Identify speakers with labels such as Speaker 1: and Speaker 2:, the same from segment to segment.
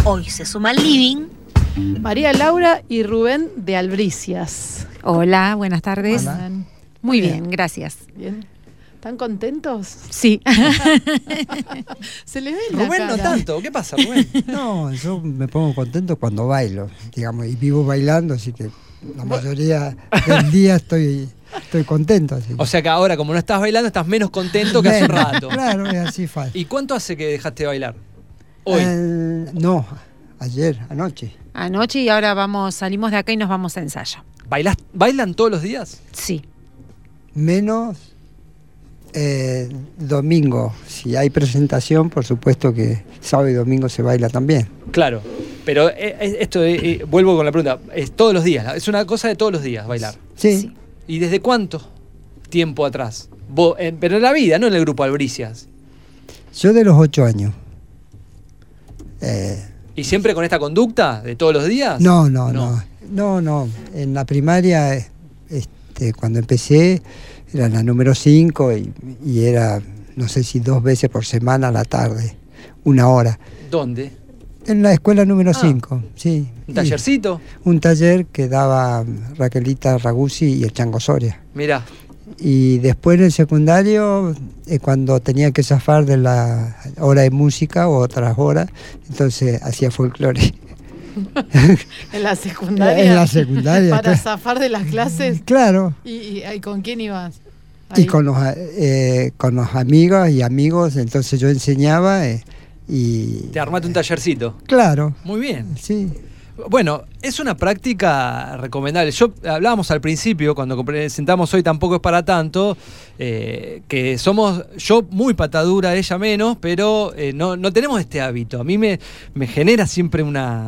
Speaker 1: Hoy se suma al living
Speaker 2: María Laura y Rubén de Albricias.
Speaker 3: Hola, buenas tardes.
Speaker 2: Hola.
Speaker 3: Muy bien, gracias.
Speaker 2: Bien. ¿Están contentos?
Speaker 3: Sí.
Speaker 2: Se les ve en la
Speaker 4: Rubén
Speaker 2: cara.
Speaker 4: no tanto, ¿qué pasa, Rubén?
Speaker 5: No, yo me pongo contento cuando bailo, digamos, y vivo bailando, así que la mayoría del día estoy contento. Así.
Speaker 4: O sea que ahora, como no estás bailando, estás menos contento que hace un rato.
Speaker 5: Claro, es así fácil.
Speaker 4: ¿Y cuánto hace que dejaste de bailar? Hoy.
Speaker 5: No, ayer, anoche.
Speaker 3: Anoche y ahora salimos de acá y nos vamos a ensayo.
Speaker 4: ¿Bailan todos los días?
Speaker 3: Sí.
Speaker 5: Menos domingo. Si hay presentación, por supuesto que sábado y domingo se baila también.
Speaker 4: Claro, pero vuelvo con la pregunta, es todos los días, es una cosa de todos los días bailar.
Speaker 5: Sí.
Speaker 4: ¿Y desde cuánto tiempo atrás? Pero en la vida, no en el grupo Albricias.
Speaker 5: Yo de los 8 años.
Speaker 4: ¿Y siempre con esta conducta de todos los días?
Speaker 5: No. En la primaria, cuando empecé, era la número 5 y era, no sé si 2 veces por semana a la tarde, 1 hora.
Speaker 4: ¿Dónde?
Speaker 5: En la escuela número 5, sí.
Speaker 4: ¿Un tallercito?
Speaker 5: Un taller que daba Raquelita Raguzzi y el Chango Soria.
Speaker 4: Mirá.
Speaker 5: Y después en el secundario, cuando tenía que zafar de la hora de música o otras horas, entonces hacía folclore.
Speaker 2: ¿En la secundaria?
Speaker 5: En la secundaria.
Speaker 2: ¿Para zafar de las clases?
Speaker 5: Claro.
Speaker 2: ¿Y con quién ibas?
Speaker 5: Y con los amigas y amigos, entonces yo enseñaba y...
Speaker 4: ¿Te armaste un tallercito?
Speaker 5: Claro.
Speaker 4: Muy bien.
Speaker 5: Sí.
Speaker 4: Bueno, es una práctica recomendable. Hablábamos al principio, cuando presentamos Hoy Tampoco Es Para Tanto, que somos, yo muy patadura, ella menos, pero no tenemos este hábito. A mí me genera siempre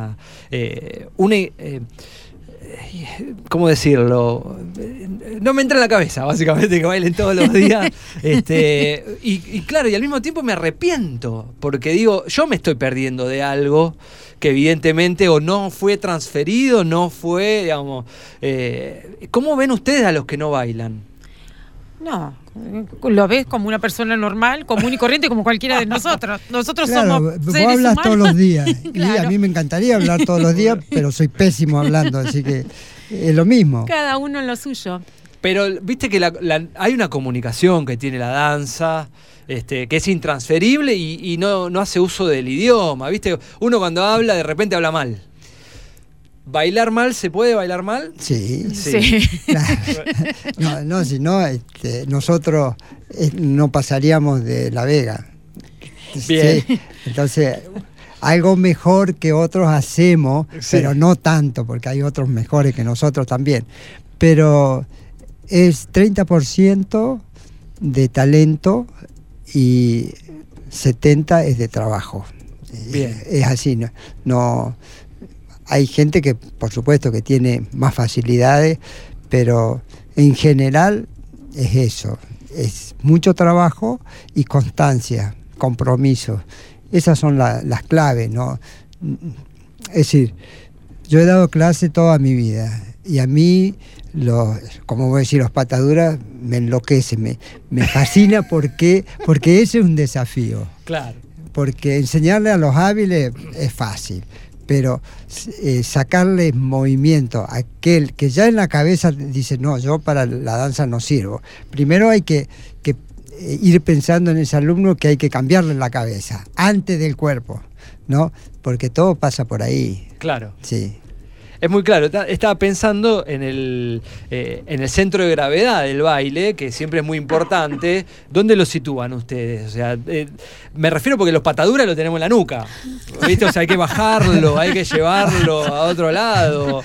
Speaker 4: ¿cómo decirlo? No me entra en la cabeza, básicamente, que bailen todos los días. Y claro, y al mismo tiempo me arrepiento, porque digo, yo me estoy perdiendo de algo que evidentemente o no fue transferido, no fue, digamos... ¿Cómo ven ustedes a los que no bailan?
Speaker 3: No, lo ves como una persona normal, común y corriente, como cualquiera de nosotros. Nosotros
Speaker 5: claro,
Speaker 3: somos
Speaker 5: vos
Speaker 3: seres
Speaker 5: hablas
Speaker 3: humanos.
Speaker 5: todos los días.
Speaker 3: Claro.
Speaker 5: Y a mí me encantaría hablar todos los días, pero soy pésimo hablando, así que es lo mismo.
Speaker 3: Cada uno en lo suyo.
Speaker 4: Pero viste que hay una comunicación que tiene la danza, que es intransferible y no hace uso del idioma, ¿viste? Uno cuando habla, de repente habla mal. ¿Bailar mal? ¿Se puede bailar mal?
Speaker 5: Sí. Claro. No, si no, nosotros no pasaríamos de La Vega.
Speaker 4: Bien.
Speaker 5: Sí. Entonces, algo mejor que otros hacemos,
Speaker 4: Sí.
Speaker 5: pero no tanto, porque hay otros mejores que nosotros también. Pero es 30% de talento y 70% es de trabajo.
Speaker 4: Bien.
Speaker 5: Es así, no hay gente que, por supuesto, que tiene más facilidades, pero en general es eso, es mucho trabajo y constancia, compromiso. Esas son las claves, ¿no? Es decir, yo he dado clase toda mi vida y a mí, como voy a decir, los pataduras me enloquecen, me fascina porque ese es un desafío.
Speaker 4: Claro.
Speaker 5: Porque enseñarle a los hábiles es fácil, pero sacarle movimiento a aquel que ya en la cabeza dice, no, yo para la danza no sirvo. Primero hay que ir pensando en ese alumno que hay que cambiarle la cabeza, antes del cuerpo, ¿no? Porque todo pasa por ahí.
Speaker 4: Claro.
Speaker 5: Sí.
Speaker 4: Es muy claro, estaba pensando en el centro de gravedad del baile, que siempre es muy importante. ¿Dónde lo sitúan ustedes? O sea, me refiero porque los pataduras lo tenemos en la nuca, ¿viste? O sea, hay que bajarlo, hay que llevarlo a otro lado.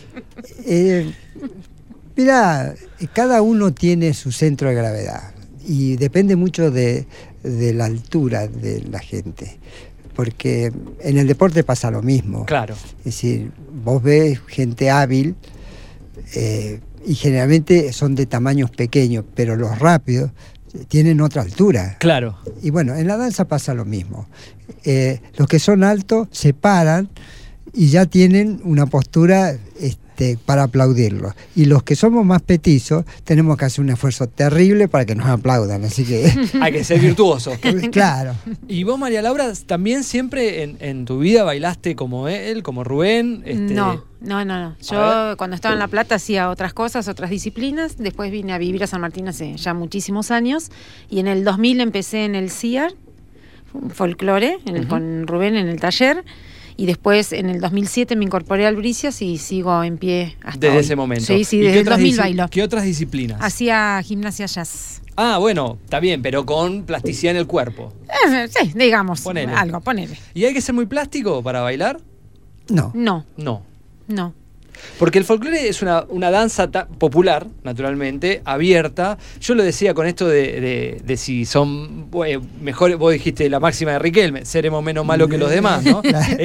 Speaker 5: Mirá, cada uno tiene su centro de gravedad y depende mucho de la altura de la gente. Porque en el deporte pasa lo mismo.
Speaker 4: Claro.
Speaker 5: Es decir, vos ves gente hábil y generalmente son de tamaños pequeños, pero los rápidos tienen otra altura.
Speaker 4: Claro.
Speaker 5: Y bueno, en la danza pasa lo mismo. Los que son altos se paran y ya tienen una postura para aplaudirlos. Y los que somos más petizos tenemos que hacer un esfuerzo terrible para que nos aplaudan, así que...
Speaker 4: Hay que ser virtuoso.
Speaker 5: Claro.
Speaker 4: Y vos, María Laura, también siempre en tu vida bailaste como él, como Rubén.
Speaker 3: No. Yo cuando estaba en La Plata hacía otras cosas, otras disciplinas. Después vine a vivir a San Martín hace ya muchísimos años. Y en el 2000 empecé en el CIAR, folclore, con Rubén en el taller. Y después en el 2007 me incorporé al Bricias y sigo en pie hasta
Speaker 4: desde
Speaker 3: hoy.
Speaker 4: ese momento.
Speaker 3: Sí, desde el 2000 bailo.
Speaker 4: ¿Qué otras disciplinas?
Speaker 3: Hacía gimnasia jazz.
Speaker 4: Ah, bueno, está bien, pero con plasticidad en el cuerpo.
Speaker 3: Sí, digamos,
Speaker 4: Ponele.
Speaker 3: ponele.
Speaker 4: ¿Y hay que ser muy plástico para bailar?
Speaker 5: No.
Speaker 3: No.
Speaker 4: Porque el folclore es una danza popular, naturalmente, abierta. Yo lo decía con esto de si son mejores, vos dijiste la máxima de Riquelme, seremos menos malos que los demás, ¿no?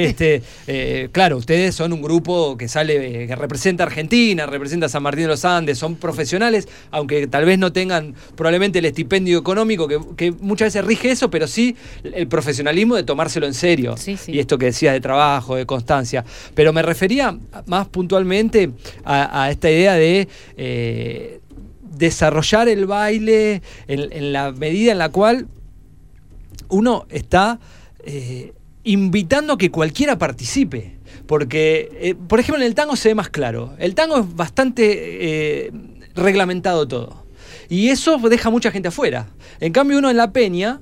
Speaker 4: Claro, ustedes son un grupo que sale, que representa a Argentina, representa a San Martín de los Andes, son profesionales, aunque tal vez no tengan probablemente el estipendio económico que muchas veces rige eso, pero sí el profesionalismo de tomárselo en serio.
Speaker 3: Sí.
Speaker 4: Y esto que decías de trabajo, de constancia. Pero me refería más puntualmente a esta idea de desarrollar el baile en la medida en la cual uno está invitando a que cualquiera participe. Porque, por ejemplo, en el tango se ve más claro. El tango es bastante reglamentado todo. Y eso deja mucha gente afuera. En cambio, uno en la peña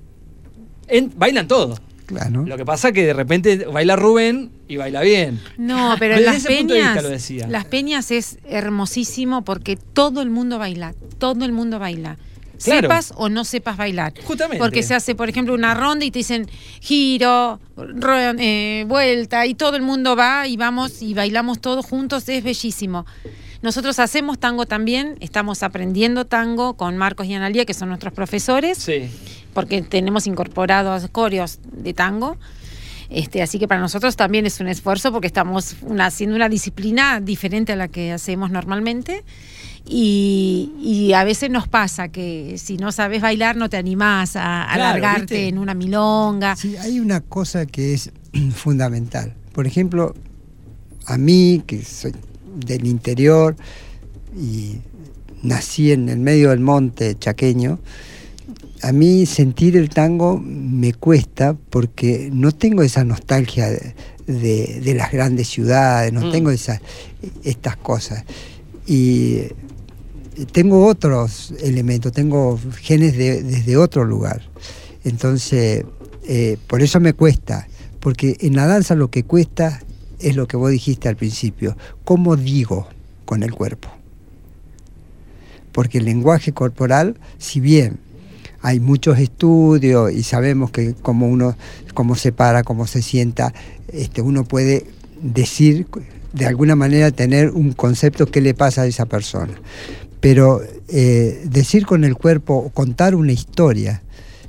Speaker 4: bailan todo.
Speaker 5: Claro.
Speaker 4: Lo que pasa es que de repente baila Rubén y baila bien.
Speaker 3: No, pero
Speaker 4: Desde
Speaker 3: en
Speaker 4: ese punto de vista lo decía.
Speaker 3: las peñas es hermosísimo porque todo el mundo baila.
Speaker 4: Claro.
Speaker 3: Sepas o no sepas bailar.
Speaker 4: Justamente.
Speaker 3: Porque se hace, por ejemplo, una ronda y te dicen giro, vuelta, y todo el mundo va y vamos y bailamos todos juntos, es bellísimo. Nosotros hacemos tango también, estamos aprendiendo tango con Marcos y Analía, que son nuestros profesores,
Speaker 4: Sí.
Speaker 3: porque tenemos incorporados coreos de tango. Así que para nosotros también es un esfuerzo porque estamos haciendo una disciplina diferente a la que hacemos normalmente. Y a veces nos pasa que si no sabes bailar no te animás a alargarte, ¿viste?, en una milonga.
Speaker 5: Sí, hay una cosa que es fundamental. Por ejemplo, a mí, que soy del interior y nací en el medio del monte chaqueño, a mí sentir el tango me cuesta porque no tengo esa nostalgia de las grandes ciudades, no tengo estas cosas. Y tengo otros elementos, tengo genes desde otro lugar. Entonces, por eso me cuesta, porque en la danza lo que cuesta es lo que vos dijiste al principio, cómo digo con el cuerpo. Porque el lenguaje corporal, si bien hay muchos estudios y sabemos que cómo se para, cómo se sienta, uno puede decir, de alguna manera tener un concepto qué le pasa a esa persona. Pero decir con el cuerpo, contar una historia,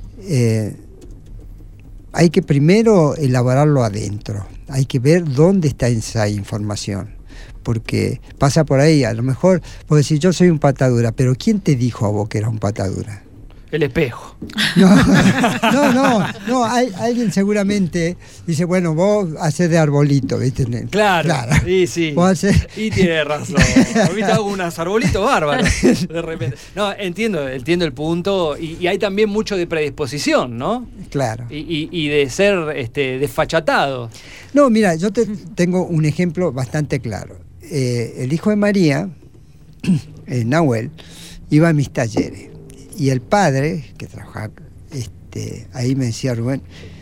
Speaker 5: hay que primero elaborarlo adentro, hay que ver dónde está esa información, porque pasa por ahí, a lo mejor vos decís, yo soy un patadura, pero ¿quién te dijo a vos que era un patadura?
Speaker 4: El espejo.
Speaker 5: No, alguien seguramente dice, bueno, vos hacés de arbolito, ¿viste?
Speaker 4: Claro. Sí. Y tiene razón. Ahorita hago unos arbolitos bárbaros, de repente. No, entiendo el punto, y hay también mucho de predisposición, ¿no?
Speaker 5: Claro.
Speaker 4: Y de ser desfachatado.
Speaker 5: No, mira, yo tengo un ejemplo bastante claro. El hijo de María, Nahuel, iba a mis talleres. Y el padre, que trabajaba ahí, me decía, Rubén,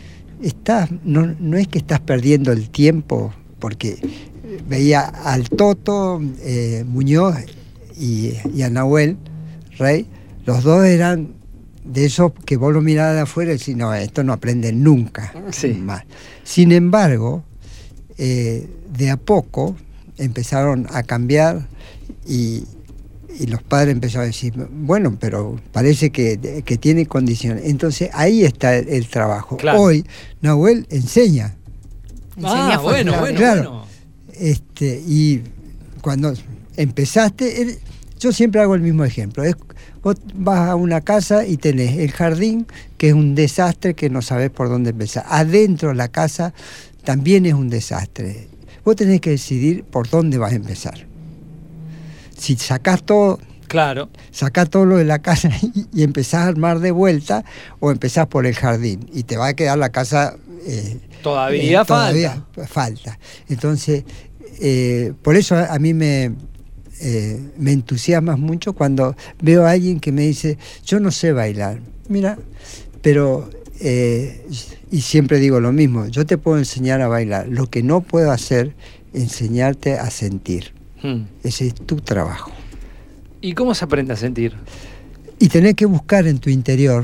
Speaker 5: no es que estás perdiendo el tiempo, porque veía al Toto Muñoz y a Nahuel Rey, los dos eran de esos que vos lo mirabas de afuera y decís, no, esto no aprenden nunca más. Sin embargo, de a poco empezaron a cambiar y los padres empezaron a decir, bueno, pero parece que tiene condiciones. Entonces ahí está el trabajo. Claro. Hoy Nahuel enseña.
Speaker 4: Bueno.
Speaker 5: Claro. Y cuando empezaste, yo siempre hago el mismo ejemplo. Vos vas a una casa y tenés el jardín, que es un desastre, que no sabés por dónde empezar. Adentro de la casa también es un desastre. vos tenés que decidir por dónde vas a empezar. Si sacás todo lo de la casa y empezás a armar de vuelta, o empezás por el jardín y te va a quedar la casa
Speaker 4: todavía
Speaker 5: falta. Entonces, por eso a mí me entusiasma mucho cuando veo a alguien que me dice, yo no sé bailar. Mira, pero y siempre digo lo mismo, yo te puedo enseñar a bailar, lo que no puedo hacer, enseñarte a sentir. Ese es tu trabajo.
Speaker 4: ¿Y cómo se aprende a sentir?
Speaker 5: Y tenés que buscar en tu interior,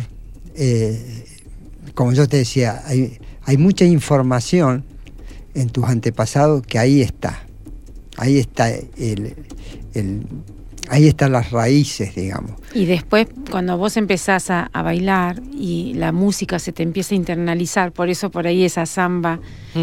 Speaker 5: como yo te decía, hay mucha información en tus antepasados que ahí está. Ahí está ahí están las raíces, digamos.
Speaker 3: Y después, cuando vos empezás a bailar y la música se te empieza a internalizar, por eso por ahí esa samba,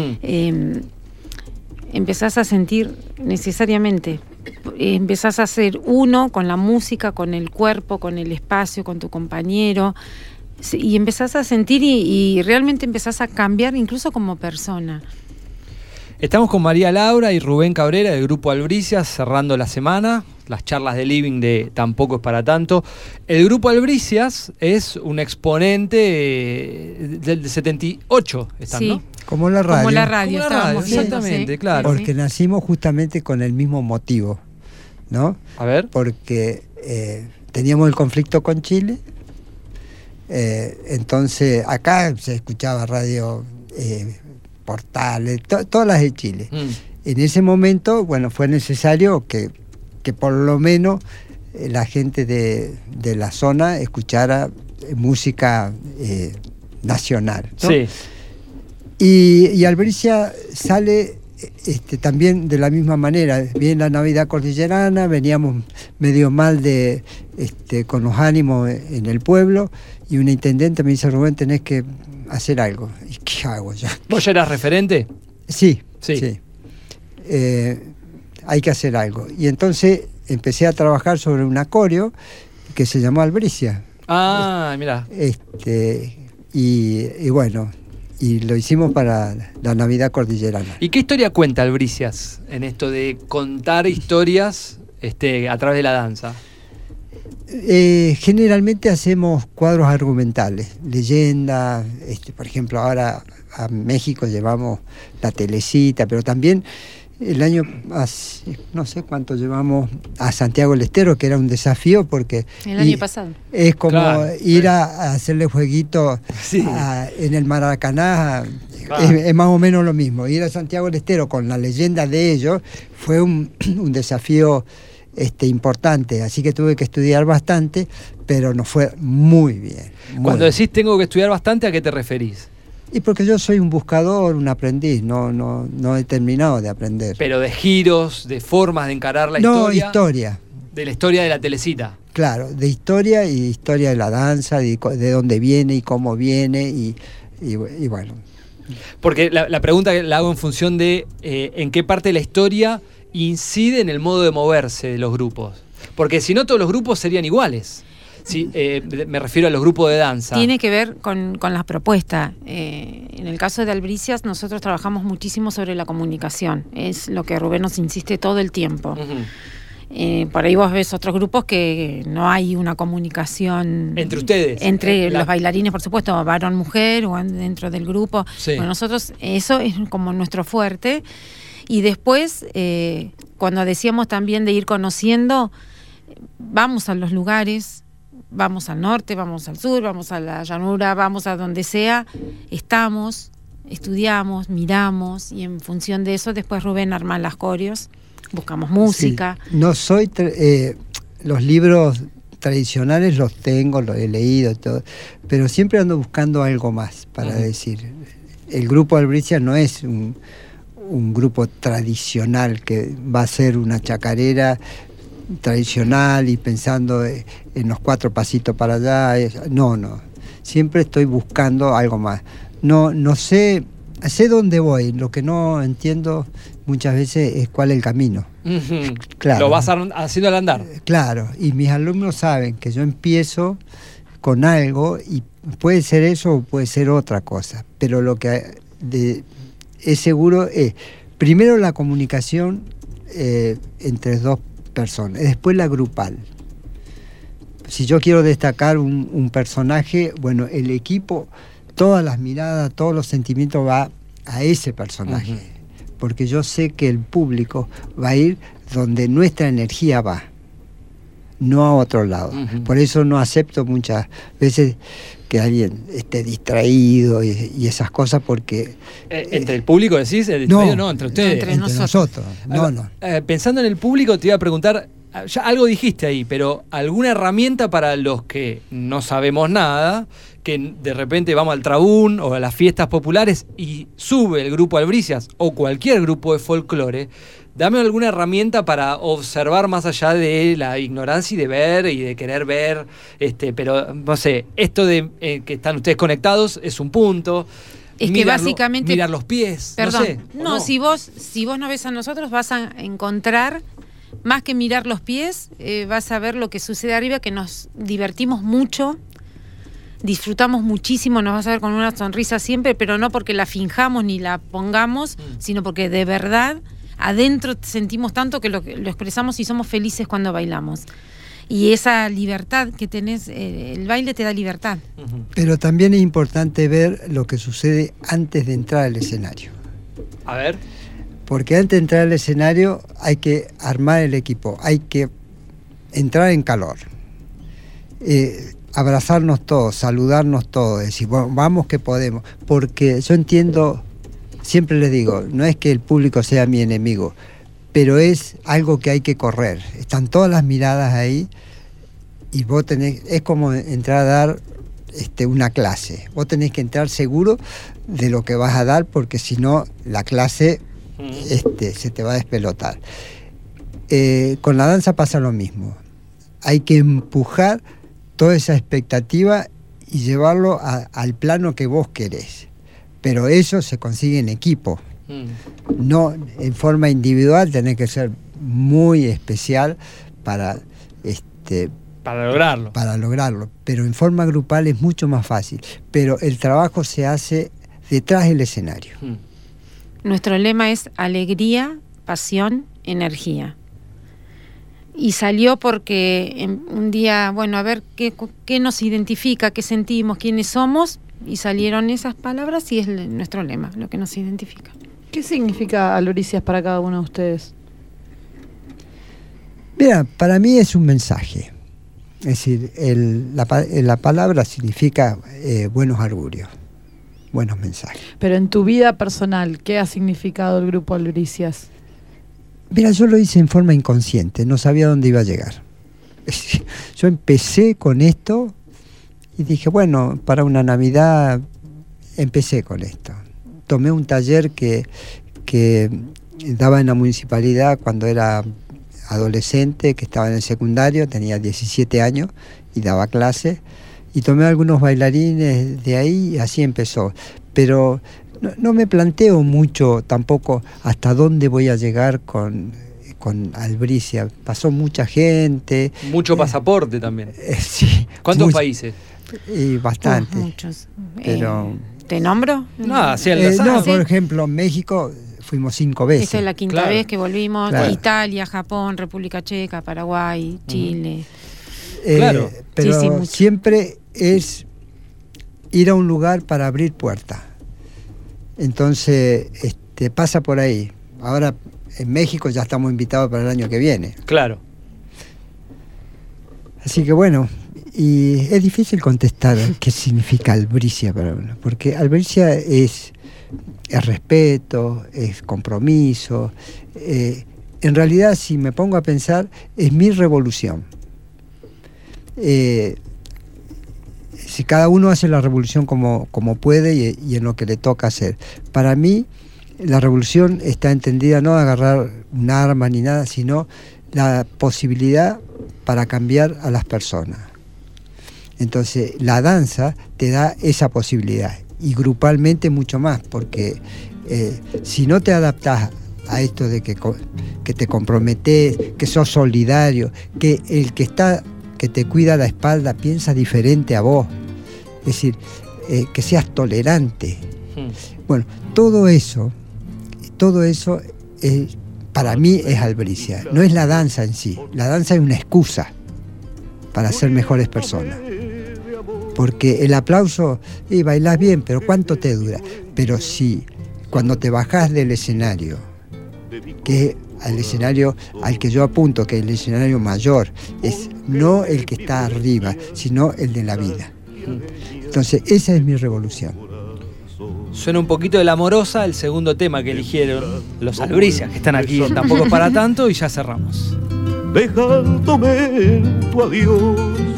Speaker 3: empezás a sentir necesariamente, empezás a ser uno con la música, con el cuerpo, con el espacio, con tu compañero, y empezás a sentir y realmente empezás a cambiar incluso como persona.
Speaker 4: Estamos con María Laura y Rubén Cabrera del Grupo Albricias cerrando la semana, las charlas de Living de Tampoco es para tanto. El Grupo Albricias es un exponente del 78, ¿están,
Speaker 3: sí,
Speaker 4: no?
Speaker 5: Como la radio.
Speaker 3: Como la radio, estábamos viendo,
Speaker 4: exactamente,
Speaker 3: sí,
Speaker 4: claro.
Speaker 5: Porque nacimos justamente con el mismo motivo, ¿no?
Speaker 4: A ver.
Speaker 5: Porque teníamos el conflicto con Chile, entonces acá se escuchaba radio Portales, todas las de Chile. En ese momento, bueno, fue necesario que por lo menos la gente de la zona escuchara música nacional, ¿no?
Speaker 4: Sí.
Speaker 5: Y Albricia sale también de la misma manera. Viene la Navidad cordillerana, veníamos medio mal con los ánimos en el pueblo, y una intendente me dice, Rubén, tenés que hacer algo. ¿Y qué hago yo?
Speaker 4: ¿Vos ya eras referente?
Speaker 5: Sí. Hay que hacer algo. Y entonces empecé a trabajar sobre un acorio que se llamó Albricia.
Speaker 4: Ah, mirá.
Speaker 5: Y bueno, y lo hicimos para la Navidad cordillerana.
Speaker 4: ¿Y qué historia cuenta Albricias en esto de contar historias a través de la danza?
Speaker 5: Generalmente hacemos cuadros argumentales, leyendas, por ejemplo, ahora a México llevamos la Telecita, pero también el año, no sé cuánto llevamos a Santiago del Estero, que era un desafío porque...
Speaker 3: El año pasado.
Speaker 5: Es como ir
Speaker 4: sí,
Speaker 5: a hacerle jueguito
Speaker 4: sí,
Speaker 5: en el Maracaná.
Speaker 4: Claro.
Speaker 5: Es más o menos lo mismo. Ir a Santiago del Estero con la leyenda de ellos fue un desafío importante, así que tuve que estudiar bastante, pero nos fue muy bien.
Speaker 4: Cuando decís tengo que estudiar bastante, ¿a qué te referís?
Speaker 5: Y porque yo soy un buscador, un aprendiz, no he terminado de aprender.
Speaker 4: Pero de giros, de formas de encarar la historia.
Speaker 5: No, historia.
Speaker 4: De la historia de la Telecita.
Speaker 5: Claro, de historia y historia de la danza, de dónde viene y cómo viene y bueno.
Speaker 4: Porque la pregunta que la hago en función de en qué parte de la historia incide en el modo de moverse de los grupos. Porque si no, todos los grupos serían iguales. Sí, me refiero a los grupos de danza.
Speaker 3: Tiene que ver con las propuestas. En el caso de Albricias, nosotros trabajamos muchísimo sobre la comunicación. Es lo que Rubén nos insiste todo el tiempo. Por ahí vos ves otros grupos que no hay una comunicación
Speaker 4: entre ustedes,
Speaker 3: entre los bailarines, por supuesto, varón-mujer o dentro del grupo.
Speaker 4: Sí.
Speaker 3: Bueno, nosotros eso es como nuestro fuerte. Y después, cuando decíamos también de ir conociendo, vamos a los lugares, vamos al norte, vamos al sur, vamos a la llanura, vamos a donde sea, estamos, estudiamos, miramos, y en función de eso después Rubén arma las coreos, buscamos música.
Speaker 5: Sí. No soy los libros tradicionales los tengo, los he leído todo, pero siempre ando buscando algo más para decir. El grupo Albricia no es un grupo tradicional que va a ser una chacarera tradicional y pensando en los 4 pasitos para allá. No. Siempre estoy buscando algo más. No sé dónde voy. Lo que no entiendo muchas veces es cuál es el camino. Claro.
Speaker 4: Lo vas haciendo al andar.
Speaker 5: Claro. Y mis alumnos saben que yo empiezo con algo y puede ser eso o puede ser otra cosa. Pero lo que es seguro es primero la comunicación entre dos personas, después la grupal. Si yo quiero destacar un personaje, bueno, el equipo, todas las miradas, todos los sentimientos va a ese personaje, porque yo sé que el público va a ir donde nuestra energía va, no a otro lado. Por eso no acepto muchas veces que alguien esté distraído y esas cosas, porque...
Speaker 4: ¿Entre el público decís? No, entre ustedes.
Speaker 5: Entre nosotros. No.
Speaker 4: Pensando en el público, te iba a preguntar, ya algo dijiste ahí, pero ¿alguna herramienta para los que no sabemos nada, que de repente vamos al Trabún o a las fiestas populares y sube el grupo Albricias o cualquier grupo de folclore? Dame alguna herramienta para observar más allá de la ignorancia y de ver y de querer ver, pero no sé, esto de que están ustedes conectados es un punto.
Speaker 3: Es que básicamente...
Speaker 4: Mirar los pies,
Speaker 3: perdón,
Speaker 4: no sé.
Speaker 3: No, si vos no ves a nosotros, vas a encontrar, más que mirar los pies, vas a ver lo que sucede arriba, que nos divertimos mucho, disfrutamos muchísimo, nos vas a ver con una sonrisa siempre, pero no porque la finjamos ni la pongamos, sino porque de verdad adentro sentimos tanto que lo expresamos y somos felices cuando bailamos. Y esa libertad que tenés, el baile te da libertad.
Speaker 5: Pero también es importante ver lo que sucede antes de entrar al escenario.
Speaker 4: A ver.
Speaker 5: Porque antes de entrar al escenario hay que armar el equipo, hay que entrar en calor, abrazarnos todos, saludarnos todos, decir, bueno, vamos que podemos. Porque yo entiendo, siempre les digo, no es que el público sea mi enemigo, pero es algo que hay que correr. Están todas las miradas ahí y vos tenés, es como entrar a dar una clase. Vos tenés que entrar seguro de lo que vas a dar, porque si no, la clase se te va a despelotar. Con la danza pasa lo mismo. Hay que empujar toda esa expectativa y llevarlo al plano que vos querés. Pero eso se consigue en equipo. No en forma individual, tenés que ser muy especial para lograrlo. Pero en forma grupal es mucho más fácil. Pero el trabajo se hace detrás del escenario.
Speaker 3: Nuestro lema es alegría, pasión, energía. Y salió porque un día, bueno, a ver qué nos identifica, qué sentimos, quiénes somos, y salieron esas palabras y es nuestro lema, lo que nos identifica.
Speaker 2: ¿Qué significa Albricias para cada uno de ustedes?
Speaker 5: Mira, para mí es un mensaje. Es decir, la palabra significa buenos augurios, buenos mensajes.
Speaker 2: Pero en tu vida personal, ¿qué ha significado el grupo Albricias?
Speaker 5: Mira, yo lo hice en forma inconsciente, no sabía dónde iba a llegar. Yo empecé con esto y dije, bueno, para una Navidad empecé con esto. Tomé un taller que daba en la municipalidad cuando era adolescente, que estaba en el secundario, tenía 17 años y daba clases, y tomé algunos bailarines de ahí y así empezó. Pero no me planteo mucho tampoco hasta dónde voy a llegar con Albricia. Pasó mucha gente.
Speaker 4: Mucho pasaporte también.
Speaker 5: Sí.
Speaker 4: ¿Cuántos países?
Speaker 5: Y bastante.
Speaker 3: Muchos.
Speaker 5: Pero...
Speaker 3: ¿Te nombro?
Speaker 5: No, por ejemplo, México fuimos 5 veces.
Speaker 3: Esta es la quinta vez que volvimos.
Speaker 5: Claro.
Speaker 3: Italia, Japón, República Checa, Paraguay, Chile.
Speaker 5: Claro. Pero
Speaker 3: sí,
Speaker 5: siempre es ir a un lugar para abrir puertas. Entonces, pasa por ahí. Ahora en México ya estamos invitados para el año que viene.
Speaker 4: Claro.
Speaker 5: Así que bueno, y es difícil contestar qué significa Albricia para uno, porque Albricia es respeto, es compromiso. En realidad, si me pongo a pensar, es mi revolución. Si cada uno hace la revolución como puede y en lo que le toca hacer. Para mí, la revolución está entendida no de agarrar un arma ni nada, sino la posibilidad para cambiar a las personas. Entonces, la danza te da esa posibilidad, y grupalmente mucho más, porque si no te adaptás a esto de que te comprometés, que sos solidario, que el que te cuida la espalda piensa diferente a vos, es decir, que seas tolerante. Bueno, todo eso todo eso para mí es albricia. No es la danza en sí. La danza es una excusa para ser mejores personas. Porque el aplauso, bailás bien, pero ¿cuánto te dura? Pero sí, cuando te bajás del escenario, que al escenario al que yo apunto, que es el escenario mayor, es no el que está arriba, sino el de la vida. Entonces, esa es mi revolución.
Speaker 4: Suena un poquito de La Amorosa, el segundo tema que eligieron los albricias que están aquí, tampoco es para tanto, y ya cerramos.
Speaker 1: Dejándome en tu adiós,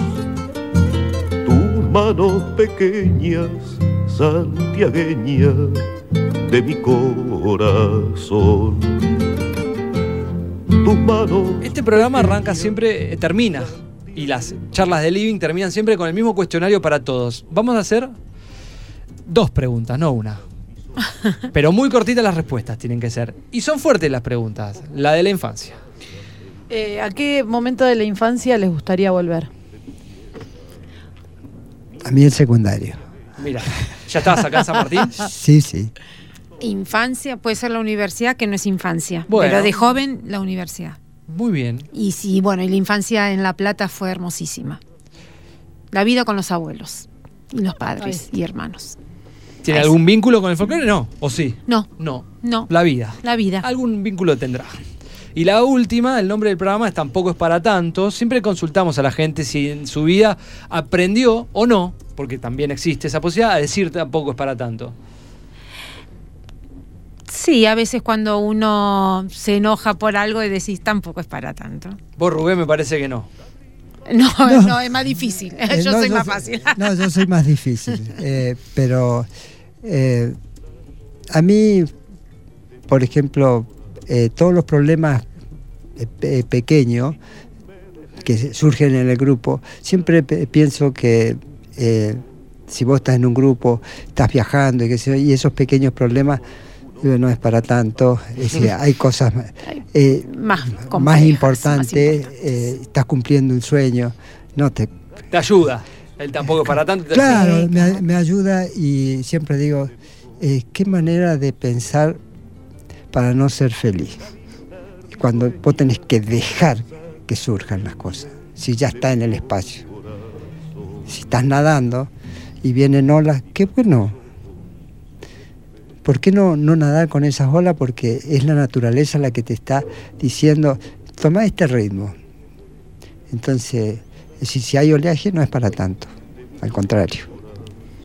Speaker 1: tus manos pequeñas, santiagueñas de mi corazón. Tus manos.
Speaker 4: Este programa arranca siempre, termina, y las charlas de Living terminan siempre con el mismo cuestionario para todos. Vamos a hacer 2 preguntas, no una. Pero muy cortitas las respuestas tienen que ser. Y son fuertes las preguntas. La de la infancia.
Speaker 2: ¿A qué momento de la infancia les gustaría volver?
Speaker 5: A mí el secundario.
Speaker 4: Mira, ¿ya estabas acá en San Martín?
Speaker 5: Sí, sí.
Speaker 3: Infancia, puede ser la universidad, que no es infancia.
Speaker 4: Bueno.
Speaker 3: Pero de joven, la universidad.
Speaker 4: Muy bien.
Speaker 3: Y sí, bueno, y la infancia en La Plata fue hermosísima. La vida con los abuelos y los padres y hermanos.
Speaker 4: ¿Tiene algún vínculo con el folclore? No. ¿O sí?
Speaker 3: No.
Speaker 4: No.
Speaker 3: No.
Speaker 4: La vida.
Speaker 3: La vida.
Speaker 4: Algún vínculo tendrá. Y la última, el nombre del programa es Tampoco es para tanto. Siempre consultamos a la gente si en su vida aprendió o no, porque también existe esa posibilidad, a decir tampoco es para tanto.
Speaker 3: Sí, a veces cuando uno se enoja por algo y decís tampoco es para tanto.
Speaker 4: Vos, Rubén, me parece que no.
Speaker 3: No, es más difícil. Yo soy más fácil.
Speaker 5: No, yo soy más difícil. Pero a mí, por ejemplo, todos los problemas pequeños que surgen en el grupo, siempre pienso que si vos estás en un grupo, estás viajando y esos pequeños problemas no es para tanto. Es decir, hay cosas más importantes. Estás cumpliendo un sueño. Te
Speaker 4: ayuda. El tampoco es para tanto.
Speaker 5: Claro, me ayuda, y siempre digo, qué manera de pensar para no ser feliz. Cuando vos tenés que dejar que surjan las cosas, si ya está en el espacio. Si estás nadando y vienen olas, qué bueno. ¿Por qué no nadar con esas olas? Porque es la naturaleza la que te está diciendo, toma este ritmo. Entonces, si hay oleaje, no es para tanto, al contrario.